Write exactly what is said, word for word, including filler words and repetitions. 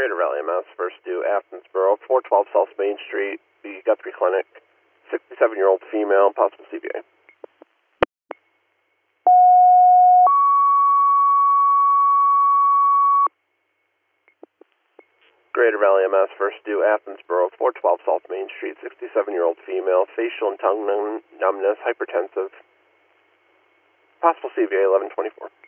Greater Raleigh, Mass. First due Athensboro, four twelve South Main Street, the Guthrie Clinic. sixty-seven-year-old female, possible C V A. Greater Raleigh, Mass. First due Athensboro, four twelve South Main Street, sixty-seven-year-old female, facial and tongue numb numbness, hypertensive. Possible C V A eleven twenty-four.